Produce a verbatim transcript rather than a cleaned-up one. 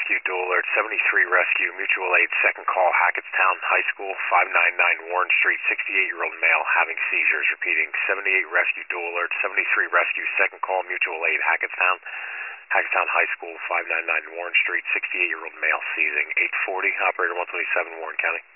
rescue, dual alert, seventy-three rescue, mutual aid, second call, Hackettstown High School, five ninety-nine Warren Street, sixty-eight-year-old male having seizures. Repeating, seventy-eight rescue, dual alert, seventy-three rescue, second call, mutual aid, Hackettstown, Hackettstown High School, five ninety-nine Warren Street, sixty-eight-year-old male seizing. eight forty, operator one twenty-seven, Warren County.